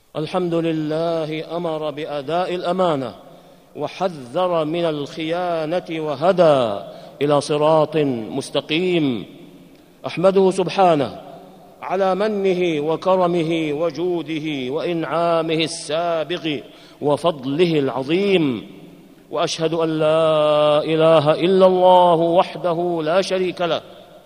الحمد لله أمر بأداء الأمانة وحذر من الخيانة وهدى إلى صراط مستقيم. أحمده سبحانه على منه وكرمه وجوده وإنعامه السابغ وفضله العظيم، وأشهد أن لا إله إلا الله وحده لا شريك له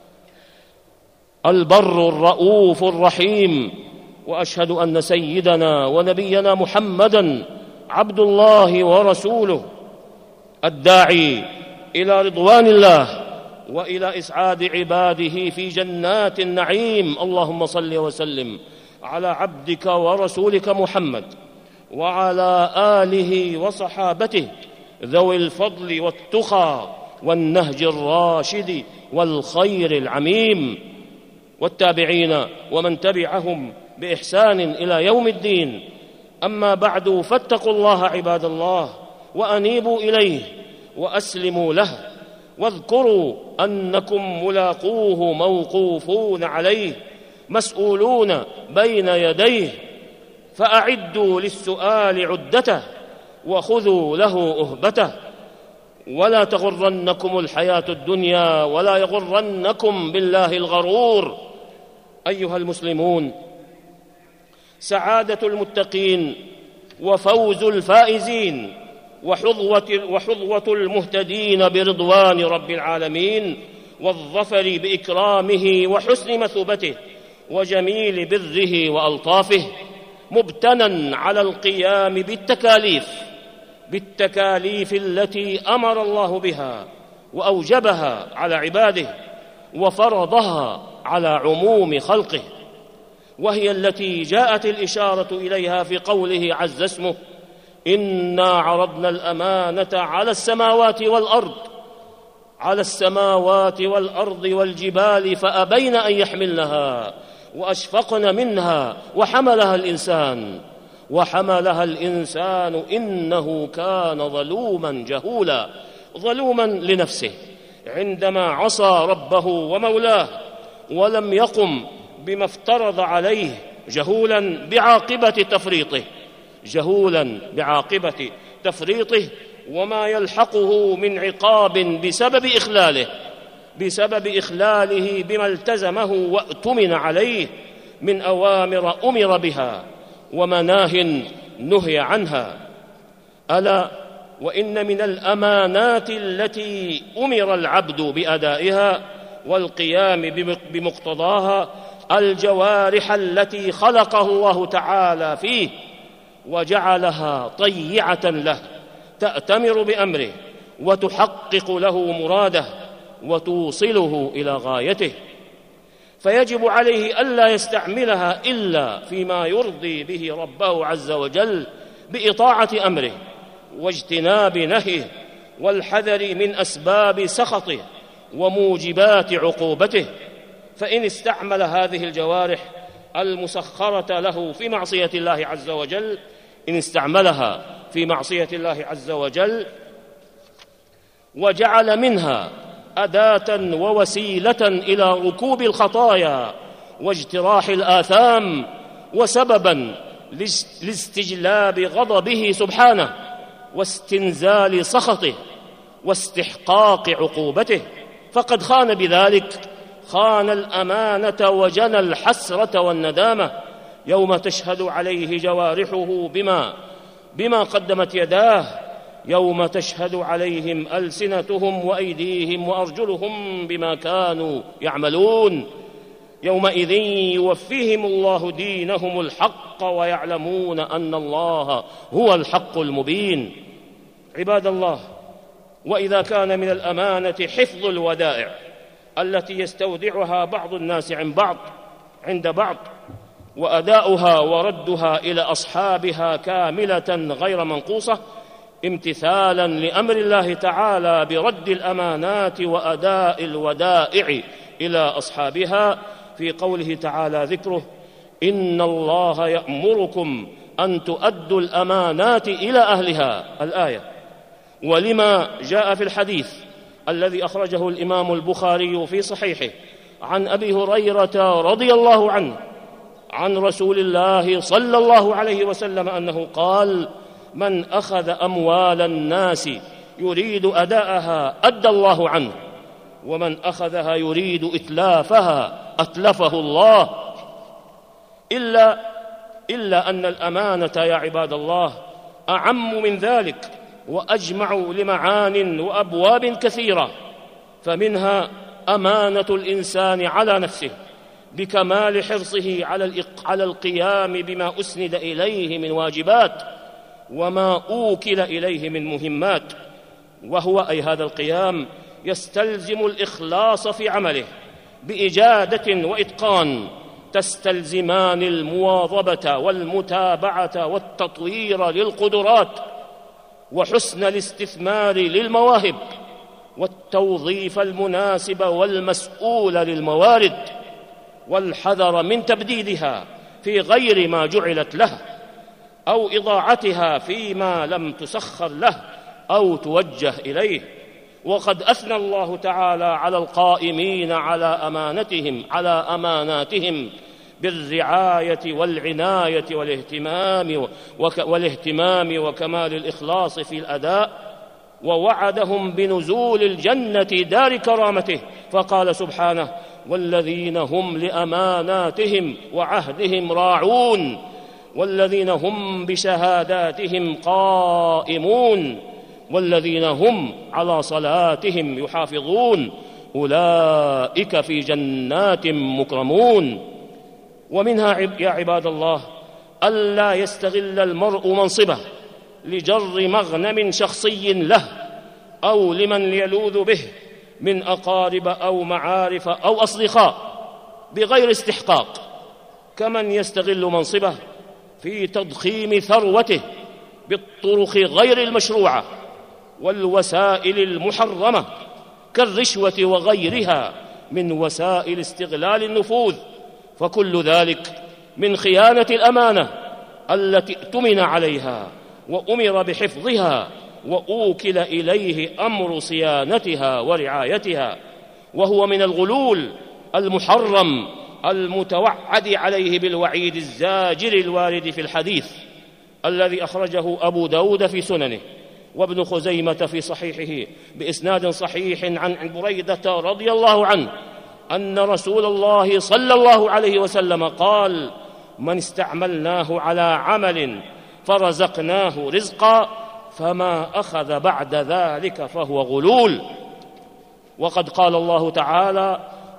البر الرؤوف الرحيم، وأشهد أن سيدنا ونبينا محمدًا عبد الله ورسوله الداعي إلى رضوان الله وإلى إسعاد عباده في جنات النعيم. اللهم صل وسلم على عبدك ورسولك محمد وعلى آله وصحابته ذوي الفضل والتقى والنهج الراشد والخير العميم، والتابعين ومن تبعهم بإحسان إلى يوم الدين. أما بعد، فاتقوا الله عباد الله وأنيبوا إليه وأسلموا له، واذكروا أنكم ملاقوه موقوفون عليه مسؤولون بين يديه، فأعدوا للسؤال عدته وخذوا له أهبته، ولا تغرنكم الحياة الدنيا ولا يغرنكم بالله الغرور. أيها المسلمون، سعادة المتقين وفوز الفائزين وحظوة المهتدين برضوان رب العالمين والظفر بإكرامه وحسن مثوبته وجميل بره وألطافه، مبتنى على القيام بالتكاليف التي أمر الله بها وأوجبها على عباده وفرضها على عموم خلقه، وهي التي جاءت الإشارة إليها في قوله عز اسمه: إنا عرضنا الأمانة على السماوات والأرض والجبال فأبين أن يحملنها وأشفقن منها وحملها الإنسان إنه كان ظلوما جهولا، ظلوما لنفسه عندما عصى ربه ومولاه ولم يقم بما افترض عليه، جهولا بعاقبة تفريطه وما يلحقه من عقاب بسبب إخلاله بما التزمه وأتمن عليه من أوامر أمر بها ومناه نهي عنها. ألا وإن من الأمانات التي أمر العبد بأدائها والقيام بمقتضاها الجوارح التي خلقه الله تعالى فيه وجعلها طيعة له، تأتمر بأمره وتحقق له مراده وتوصله إلى غايته، فيجب عليه ألا يستعملها إلا فيما يرضي به ربه عز وجل بإطاعة أمره واجتناب نهيه والحذر من أسباب سخطه وموجبات عقوبته. فإن استعمل هذه الجوارح المسخرة له في معصية الله عز وجل وجعل منها أداة ووسيلة إلى ركوب الخطايا واجتراح الآثام وسببا لاستجلاب غضبه سبحانه واستنزال سخطه واستحقاق عقوبته، فقد خان بذلك الأمانة وجنى الحسرة والندامة يوم تشهد عليه جوارحه بما قدمت يداه، يوم تشهد عليهم ألسنتهم وأيديهم وأرجلهم بما كانوا يعملون، يومئذ يوفيهم الله دينهم الحق ويعلمون أن الله هو الحق المبين. عباد الله، وإذا كان من الأمانة حفظ الودائع التي يستودعها بعض الناس عند بعض وأداؤها وردها إلى أصحابها كاملة غير منقوصة، امتثالا لأمر الله تعالى برد الأمانات وأداء الودائع إلى أصحابها في قوله تعالى ذكره: إن الله يأمركم أن تؤدوا الأمانات إلى أهلها، الآية. ولما جاء في الحديث الذي أخرجه الإمام البخاري في صحيحه عن أبي هريرة رضي الله عنه عن رسول الله صلى الله عليه وسلم أنه قال: من أخذ أموال الناس يريد أداءها أدى الله عنه، ومن أخذها يريد إتلافها أتلفه الله. إلا أن الأمانة يا عباد الله أعم من ذلك وأجمع لمعان وأبواب كثيرة، فمنها أمانة الإنسان على نفسه بكمال حرصه على القيام بما أسند إليه من واجبات وما أوكل إليه من مهمات، وهو أي هذا القيام يستلزم الإخلاص في عمله بإجادة وإتقان، تستلزمان المواظبة والمتابعة والتطوير للقدرات، وحسن الاستثمار للمواهب، والتوظيف المناسب والمسؤول للموارد، والحذر من تبديدها في غير ما جعلت له، أو إضاعتها فيما لم تسخر له أو توجه إليه. وقد أثنى الله تعالى على القائمين على أماناتهم بالرعاية والعناية والاهتمام وكمال الإخلاص في الأداء، ووعدهم بنزول الجنة دار كرامته، فقال سبحانه: والذين هم لأماناتهم وعهدهم راعون والذين هم بشهاداتهم قائمون والذين هم على صلاتهم يحافظون أولئك في جنات مكرمون. ومنها يا عباد الله ألا يستغل المرء منصبه لجر مغنم شخصي له أو لمن يلوذ به من أقارب أو معارف أو أصدقاء بغير استحقاق، كمن يستغل منصبه في تضخيم ثروته بالطرق غير المشروعة والوسائل المحرمة كالرشوة وغيرها من وسائل استغلال النفوذ، فكل ذلك من خيانة الأمانة التي اؤتمن عليها وأمر بحفظها وأوكل إليه أمر صيانتها ورعايتها، وهو من الغلول المحرم المتوعد عليه بالوعيد الزاجر الوارد في الحديث الذي أخرجه أبو داود في سننه وابن خزيمة في صحيحه بإسناد صحيح عن بريدة رضي الله عنه أن رسول الله صلى الله عليه وسلم قال: من استعملناه على عمل فرزقناه رزقا فما أخذ بعد ذلك فهو غلول. وقد قال الله تعالى: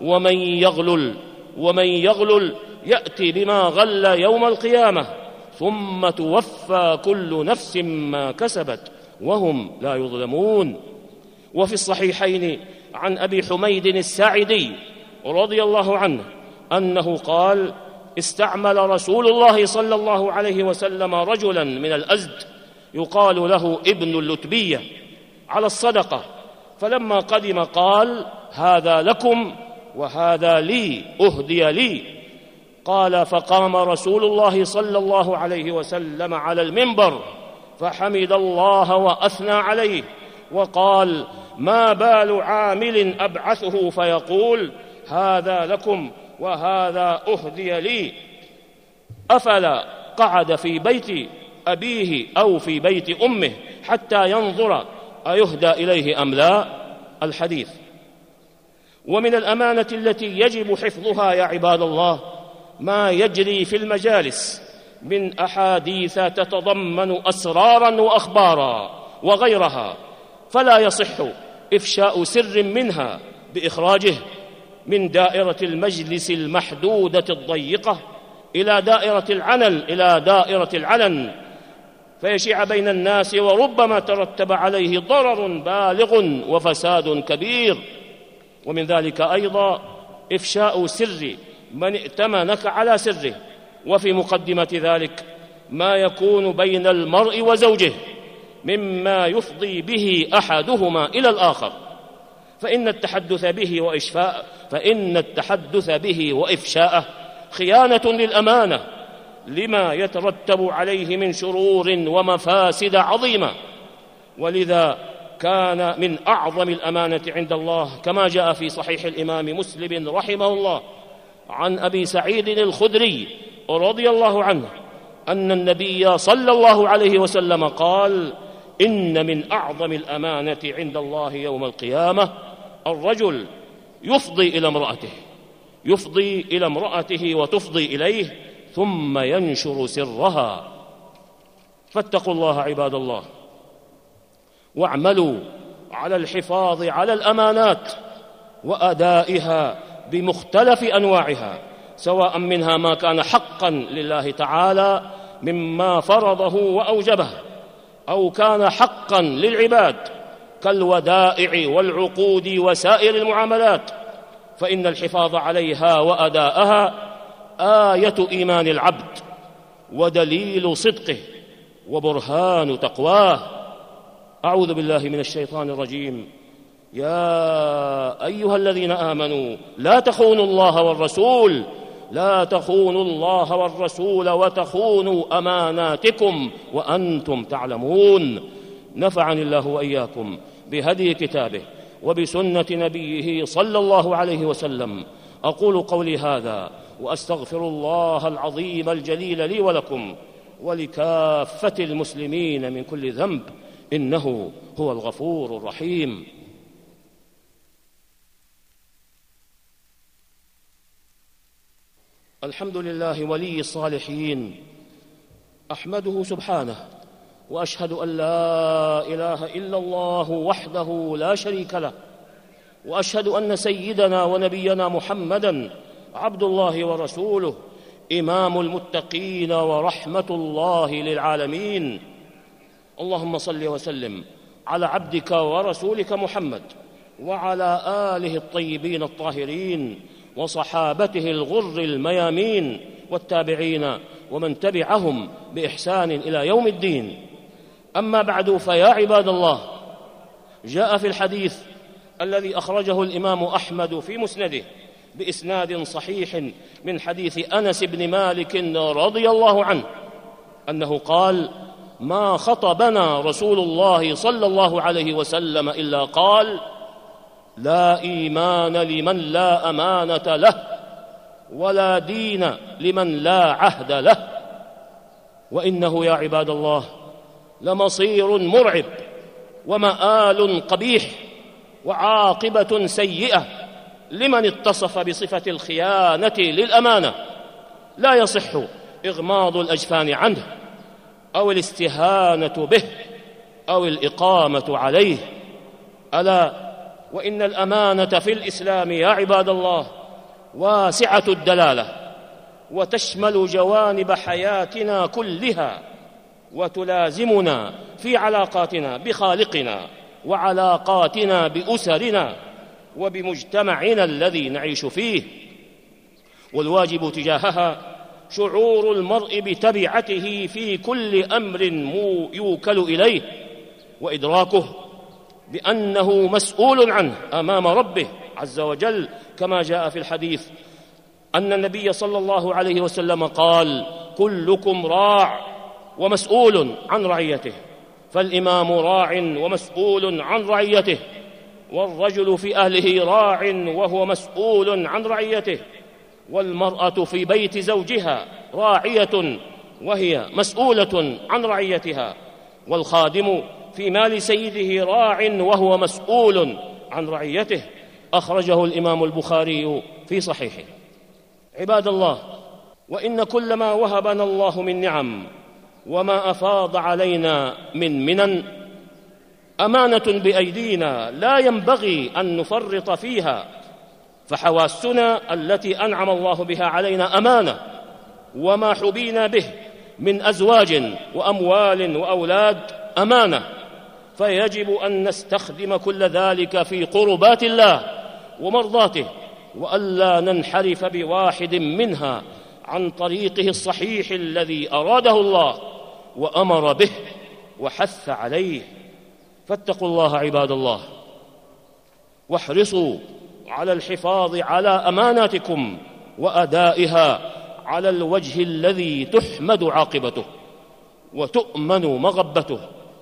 ومن يغلل يأتي بما غل يوم القيامة ثم توفى كل نفس ما كسبت وهم لا يظلمون. وفي الصحيحين عن أبي حميد الساعدي رضي الله عنه أنه قال: استعمل رسول الله صلى الله عليه وسلم رجلا من الأزد يقال له ابن اللتبية على الصدقة، فلما قدم قال: هذا لكم وهذا لي، أهدي لي. قال: فقام رسول الله صلى الله عليه وسلم على المنبر فحمد الله وأثنى عليه وقال: ما بال عامل أبعثه فيقول هذا لكم وهذا أهدي لي، أفلا قعد في بيت أبيه أو في بيت أمه حتى ينظر أيهدى إليه أم لا؟ الحديث. ومن الأمانة التي يجب حفظها يا عباد الله ما يجري في المجالس من أحاديث تتضمن أسرارا وأخبارا وغيرها، فلا يصح إفشاء سر منها بإخراجه من دائرة المجلس المحدودة الضيقة إلى دائرة العلن فيشيع بين الناس، وربما ترتب عليه ضرر بالغ وفساد كبير. ومن ذلك أيضا إفشاء سر من ائتمنك على سره، وفي مقدمة ذلك ما يكون بين المرء وزوجه مما يفضي به أحدهما إلى الآخر، فإن التحدث به وإفشاءه خيانة للأمانة لما يترتب عليه من شرور ومفاسد عظيمة. ولذا كان من أعظم الأمانة عند الله كما جاء في صحيح الإمام مسلم رحمه الله عن أبي سعيد الخدري رضي الله عنه أن النبي صلى الله عليه وسلم قال: إن من أعظم الأمانة عند الله يوم القيامة الرجل يفضي إلى امرأته وتفضي إليه ثم ينشر سرها. فاتقوا الله عباد الله، واعملوا على الحفاظ على الأمانات وأدائها بمختلف أنواعها، سواء منها ما كان حقا لله تعالى مما فرضه وأوجبه، أو كان حقا للعباد كالودائع والعقود وسائر المعاملات، فإن الحفاظ عليها وأداءها آية إيمان العبد ودليل صدقه وبرهان تقواه. أعوذ بالله من الشيطان الرجيم. يا أيها الذين آمنوا لا تخونوا الله والرسول وتخونوا أماناتكم وأنتم تعلمون. نفعني الله وإياكم بهدي كتابه وبسنة نبيه صلى الله عليه وسلم. أقول قولي هذا وأستغفر الله العظيم الجليل لي ولكم ولكافة المسلمين من كل ذنب، إنه هو الغفور الرحيم. الحمد لله ولي الصالحين، أحمده سبحانه وأشهد أن لا إله إلا الله وحده لا شريك له، وأشهد أن سيدنا ونبينا محمدًا عبد الله ورسوله، إمام المتقين ورحمة الله للعالمين. اللهم صل وسلم على عبدك ورسولك محمد وعلى آله الطيبين الطاهرين وصحابته الغر الميامين والتابعين ومن تبعهم بإحسان إلى يوم الدين. أما بعد، فيا عباد الله، جاء في الحديث الذي أخرجه الإمام أحمد في مسنده بإسناد صحيح من حديث أنس بن مالك رضي الله عنه أنه قال: ما خطبنا رسول الله صلى الله عليه وسلم إلا قال: لا إيمان لمن لا أمانة له، ولا دين لمن لا عهد له. وإنه يا عباد الله لمصير مرعب ومآل قبيح وعاقبة سيئة لمن اتصف بصفة الخيانة للأمانة. لا يصح إغماض الأجفان عنه أو الاستهانة به أو الإقامة عليه. ألا وإن الأمانة في الإسلام يا عباد الله واسعة الدلالة، وتشمل جوانب حياتنا كلها، وتلازمنا في علاقاتنا بخالقنا وعلاقاتنا بأسرنا وبمجتمعنا الذي نعيش فيه. والواجب تجاهها شعور المرء بتبعته في كل أمر يوكل إليه، وإدراكه بأنه مسؤول عنه أمام ربه عز وجل، كما جاء في الحديث أن النبي صلى الله عليه وسلم قال: كلكم راع ومسؤول عن رعيته، فالإمام راع ومسؤول عن رعيته، والرجل في أهله راع وهو مسؤول عن رعيته، والمرأة في بيت زوجها راعية وهي مسؤولة عن رعيتها، والخادم في مال سيده راع وهو مسؤول عن رعيته. أخرجه الإمام البخاري في صحيحه. عباد الله، وإن كل ما وهبنا الله من نعم وما أفاض علينا من منن أمانة بأيدينا لا ينبغي أن نفرط فيها، فحواسنا التي أنعم الله بها علينا أمانة، وما حبينا به من أزواج وأموال وأولاد أمانة، فيجب أن نستخدم كل ذلك في قربات الله ومرضاته، وألا ننحرف بواحد منها عن طريقه الصحيح الذي أراده الله وأمر به وحث عليه. فاتقوا الله عباد الله، واحرصوا على الحفاظ على أماناتكم وأدائها على الوجه الذي تحمد عاقبته وتؤمن مغبته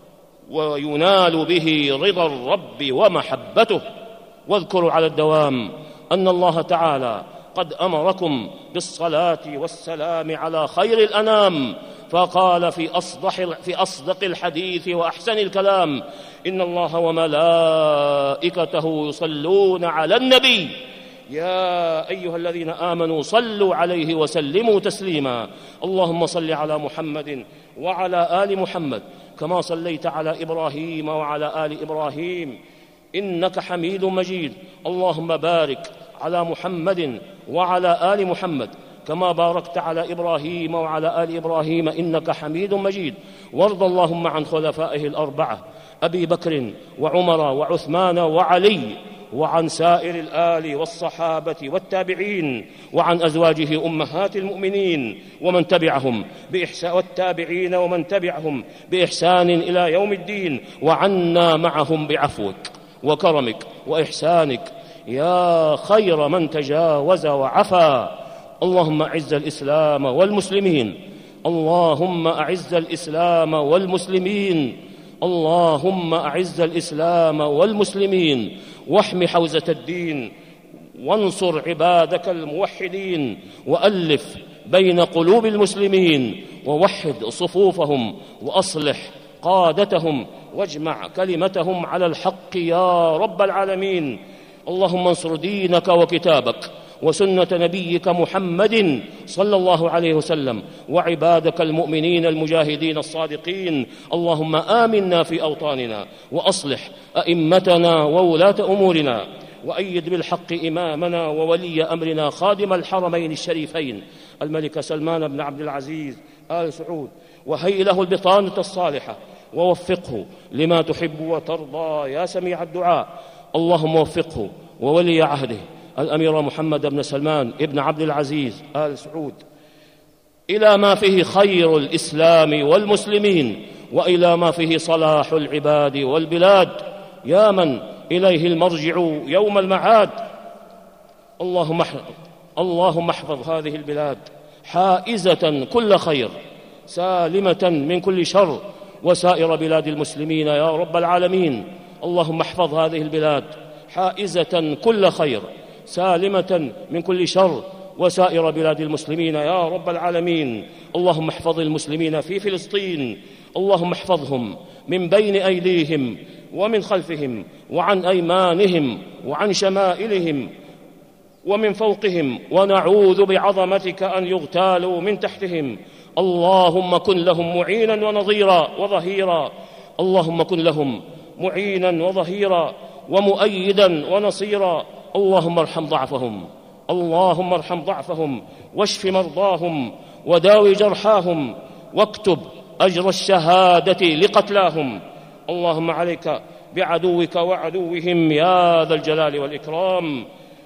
وينال به رضا الرب ومحبته. واذكروا على الدوام أن الله تعالى قد أمركم بالصلاة والسلام على خير الأنام، فقال في أصدق الحديث وأحسن الكلام: إن الله وملائكته يصلون على النبي يا أيها الذين آمنوا صلوا عليه وسلموا تسليما. اللهم صل على محمد وعلى آل محمد كما صليت على إبراهيم وعلى آل إبراهيم إنك حميد مجيد. اللهم بارك على محمد وعلى آل محمد كما باركت على إبراهيم وعلى آل إبراهيم إنك حميد مجيد. وارض اللهم عن خلفائه الأربعة أبي بكر وعمر وعثمان وعلي، وعن سائر الآل والصحابة والتابعين، وعن أزواجه أمهات المؤمنين ومن تبعهم بإحسان، والتابعين ومن تبعهم بإحسان إلى يوم الدين، وعنا معهم بعفوك وكرمك وإحسانك يا خير من تجاوز وعفا. اللهم أعز الإسلام والمسلمين، اللهم أعز الإسلام والمسلمين، اللهم أعز الإسلام والمسلمين، واحم حوزة الدين، وانصر عبادك الموحدين، وألف بين قلوب المسلمين، ووحد صفوفهم، وأصلح قادتهم، واجمع كلمتهم على الحق يا رب العالمين. اللهم انصر دينك وكتابك وسنة نبيك محمد صلى الله عليه وسلم، وعبادك المؤمنين المجاهدين الصادقين. اللهم آمنا في أوطاننا، وأصلح أئمتنا وولاة أمورنا، وأيد بالحق إمامنا وولي أمرنا خادم الحرمين الشريفين الملك سلمان بن عبد العزيز آل سعود، وهيئ له البطانة الصالحة، ووفقه لما تحب وترضى يا سميع الدعاء. اللهم وفقه وولي عهده الأمير محمد بن سلمان بن عبد العزيز آل سعود إلى ما فيه خير الإسلام والمسلمين، وإلى ما فيه صلاح العباد والبلاد، يا من إليه المرجع يوم المعاد. اللهم احفظ هذه البلاد حائزة كل خير، سالمة من كل شر، وسائر بلاد المسلمين يا رب العالمين. اللهم احفظ هذه البلاد حائزة كل خير، سالمة من كل شر، وسائر بلاد المسلمين يا رب العالمين. اللهم احفظ المسلمين في فلسطين، اللهم احفظهم من بين أيديهم ومن خلفهم وعن أيمانهم وعن شمائلهم ومن فوقهم، ونعوذ بعظمتك أن يغتالوا من تحتهم. اللهم كن لهم معينا ونظيرا وظهيرا، اللهم كن لهم معينا وظهيرا ومؤيدا ونصيرا. اللهم ارحم ضعفهم، اللهم ارحم ضعفهم، واشف مرضاهم، وداوي جرحاهم، واكتب أجر الشهادة لقتلاهم. اللهم عليك بعدوك وعدوهم يا ذا الجلال والإكرام.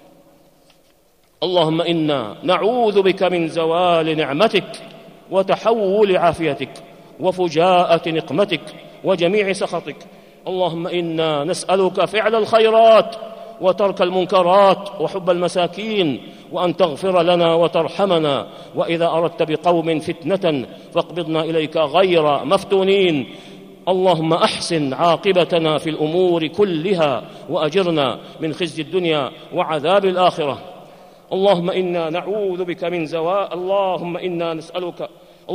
اللهم إنا نعوذ بك من زوال نعمتك، وتحول عافيتك، وفجاءة نقمتك، وجميع سخطك. اللهم إنا نسألك فعل الخيرات وترك المنكرات وحب المساكين، وأن تغفر لنا وترحمنا، وإذا أردت بقوم فتنة فاقبضنا إليك غير مفتونين. اللهم أحسن عاقبتنا في الأمور كلها، وأجرنا من خزي الدنيا وعذاب الآخرة. اللهم إنا نعوذ بك من زوال، اللهم إنا نسألك،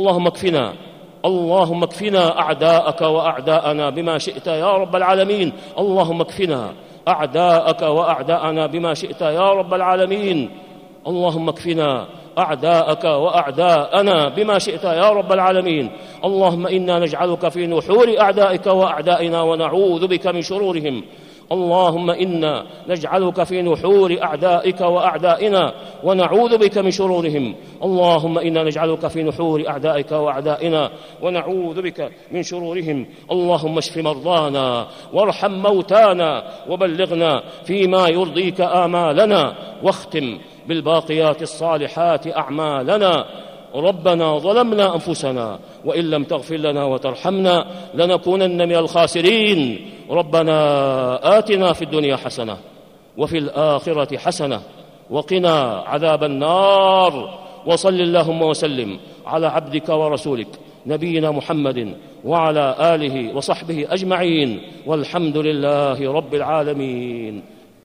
اللهم اكفنا أعداءك وأعداءنا بما شئت يا رب العالمين. اللهم اكفنا أعداءك وأعداءنا بما شئت يا رب العالمين. اللهم اكفنا أعداءك وأعداءنا بما شئت يا رب العالمين. اللهم إنا نجعلك في نحور أعدائك وأعدائنا، ونعوذ بك من شرورهم. اللهم إنا نجعلك في نحور أعدائك وأعدائنا، ونعوذ بك من شرورهم. اللهم إنا نجعلك في نحور أعدائك وأعدائنا، ونعوذ بك من شرورهم. اللهم اشف مرضانا، وارحم موتانا، وبلغنا فيما يرضيك آمالنا، واختم بالباقيات الصالحات أعمالنا. ربنا ظلمنا أنفسنا، وإن لم تغفر لنا وترحمنا لنكونن من الخاسرين. ربنا آتنا في الدنيا حسنة وفي الآخرة حسنة وقنا عذاب النار. وصل اللهم وسلم على عبدك ورسولك نبينا محمد وعلى آله وصحبه أجمعين، والحمد لله رب العالمين.